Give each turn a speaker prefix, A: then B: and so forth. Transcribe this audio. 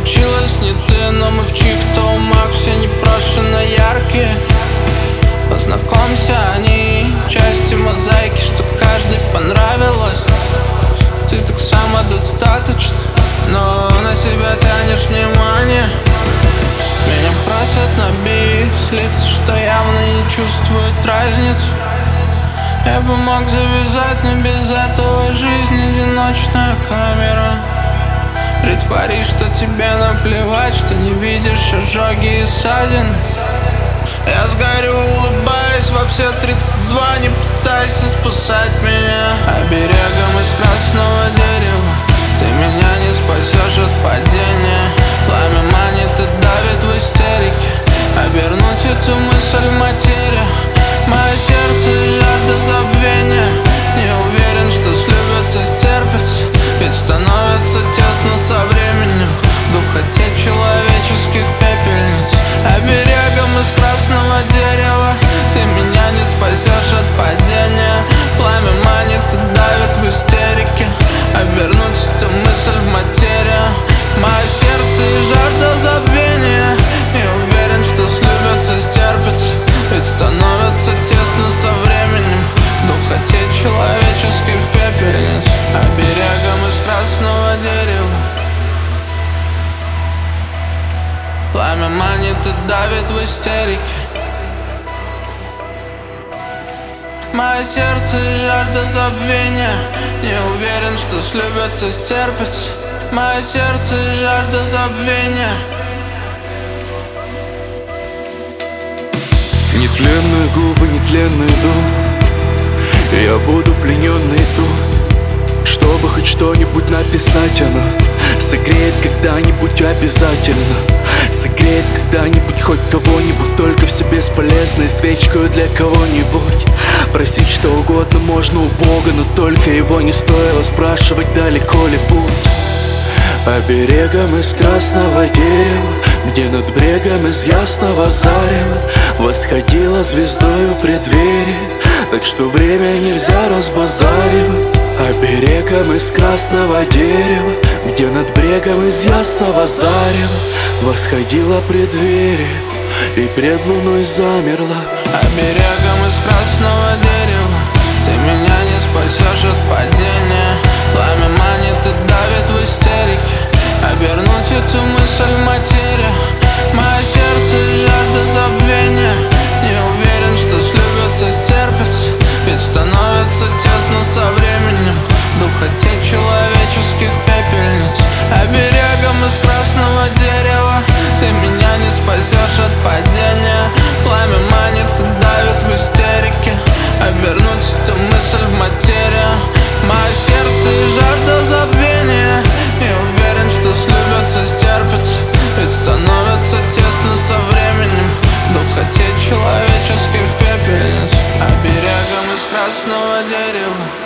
A: случилось не ты, но мы в чьих-то умах все непрошено яркие. Познакомься, они части мозаики, что каждой понравилось. Ты так самодостаточна, но на себя тянешь внимание. Меня просят на бис лица, что явно не чувствуют разницу. Я бы мог завязать, но без этого жизнь одиночная камера. Притвори, что тебе наплевать, что не видишь ожоги и ссадин. Я сгорю, улыбаясь во все 32, не пытайся спасать меня оберегом из красного дерева. Ты меня не спасешь от падения. Пламя манит и давит в истерике. Обернуть эту мысль в материю. Мое сердце жажда забвения. Не уверен, что слюбятся, стерпятся, ведь становится тесно со временем в духоте человеческих пепельниц. Оберегом из красного дерева. Ты меня не спасешь от падения. Пламя манит и давит в истерике. Обернуть эту мысль в материю. Мое сердце и жажда забвения. Не уверен, что слюбятся, стерпятся, ведь становится тесно со временем в духоте человеческих пепельниц. Оберегом из красного дерева. Пламя манит и давит в истерике. Мое сердце и жажда забвения. Не уверен, что слюбятся, стерпятся. Мое сердце и жажда забвения.
B: Нетленные губы, нетленный дом. Я буду плененный тут, чтобы хоть что-нибудь написать. Она согреет когда-нибудь обязательно. Согреет когда-нибудь хоть кого-нибудь. Только все бесполезной свечкой для кого-нибудь. Просить что угодно можно у Бога, но только его не стоило спрашивать, далеко ли путь. Оберегом из красного дерева, где над брегом из ясного зарева восходила звездою преддверие, так что время нельзя разбазаривать. Оберегом из красного дерева, где над брегом из ясного зарева восходила преддверие и пред луной замерла.
A: Оберегом из красного дерева. Ты меня не спасешь от падения. Пламя манит и давит в истерике. Обернуть эту мысль в материю. Мое сердце и жажда забвения. Не уверен, что слюбятся, стерпятся, ведь становится тесно со временем в духоте человеческих пепельниц. Оберегом из красного дерева. Ты меня не спасешь от падения. Пламя манит и давит в истерике. Обернуть эту мысль в материю. Мое сердце и жажда забвения. Не уверен, что слюбятся, стерпятся, ведь становится тесно со временем в духоте человеческих пепельниц. Оберегом из красного дерева.